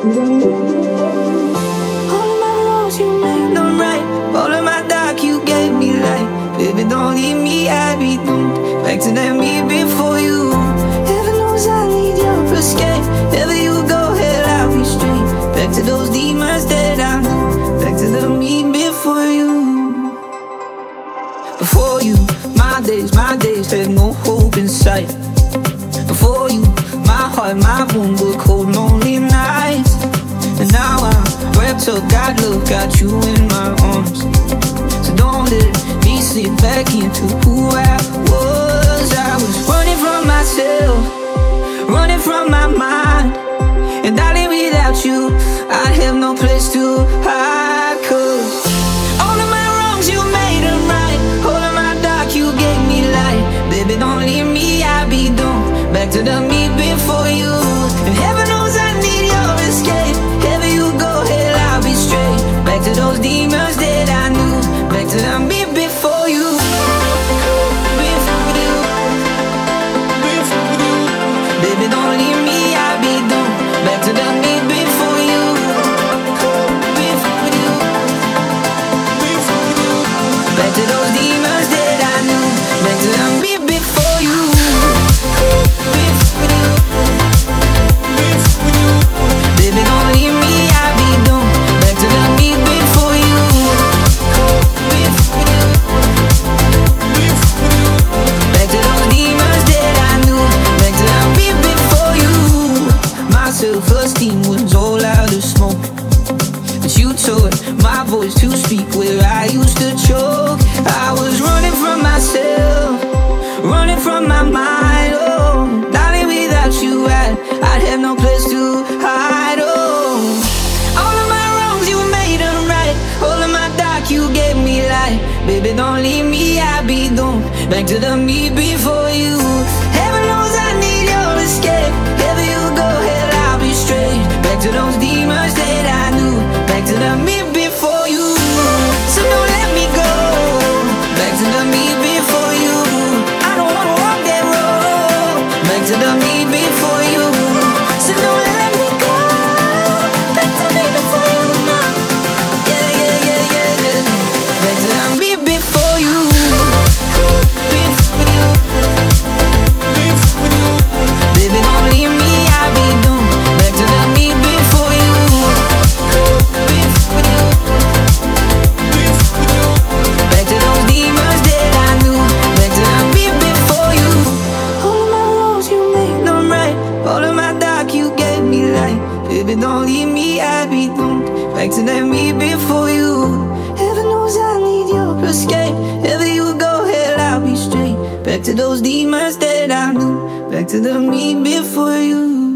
All of my wrongs, you made them right. All of my dark, you gave me light. Baby, don't leave me, I be doomed. Back to that me before you. Heaven knows I need your escape. Wherever you go, hell, I'll be straight. Back to those demons that I knew. Back to the me before you. Before you, my days had no hope in sight. Before you, my heart, my wound were cold, lonely nights. And now I'm wrapped up, got love, got you in my arms. So don't let me slip back into who I was. I was running from myself, running from my mind. And darling, without you, I'd have no place to hide. 'Cause all of my wrongs, you made them right. All of my dark, you gave me light. Baby, don't leave me, I'll be doomed. Back to the me before you. And heaven knows I need your escape. Wherever you go, hell, I'll be straight. Back to those demons that I knew. Back to the me before you. Before you. Before you. Baby, don't leave me, I'll be doomed. Back to the me before you. Before you. Before you. Back to those demons that I knew. Back to the me before you. Baby, don't leave me, I'll be doomed. Back to the me before you. Back to those demons that I knew. Back to the me before you. My self-esteem was all out of smoke, but you taught my voice to speak where I used to choke. I was running from myself, running from my mind. Oh, darling, without you, I'd have no place to hide. Oh, all of my wrongs, you made them right. All of my dark, you gave me light. Baby, don't leave me, I'll be doomed. Back to the me before you. Heaven knows I need your escape. Wherever you go, hell, I'll be straight. Back to those demons that I knew. Back to the me before you. So don't let me go. Back to the me before you. I don't wanna walk that road. Back to the me before you. So don't let me go. Back to me before you now. Yeah, yeah, yeah, yeah, yeah. Back to the me before you. Before you. Before you. Baby, don't leave me, I'll be doomed. Back to the me before you. Before you. Before you. Back to those demons that I knew. Back to the me before you. All of my wrongs, you made them right. All of my dark, you gave me light. Baby, don't leave me, I'll be doomed. Back to that me before you. Heaven knows I need your escape. Wherever you go, hell, I'll be straight. Back to those demons that I knew. Back to the me before you.